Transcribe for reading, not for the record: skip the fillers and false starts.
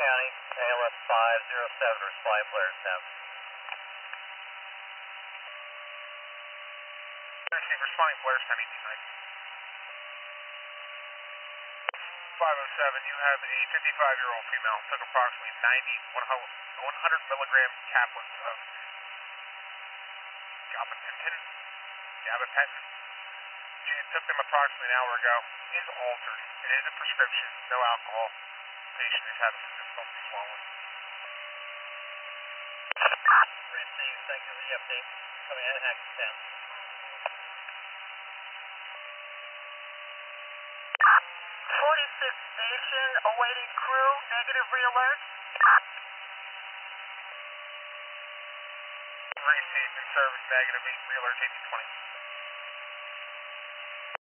County, ALS 507, reply Blair 10. Responding Blair 10, 1890. 507, you have a 55-year-old female, took approximately 100 milligram caplets of gabapentin. She took them approximately an hour ago, is altered. It is a prescription, no alcohol. Patient is having some difficulty swallowing. Received, thank you for the update. Coming out of Hack 10. 46 station, awaiting crew, negative re-alert. Received in service, negative, re-alert 1820.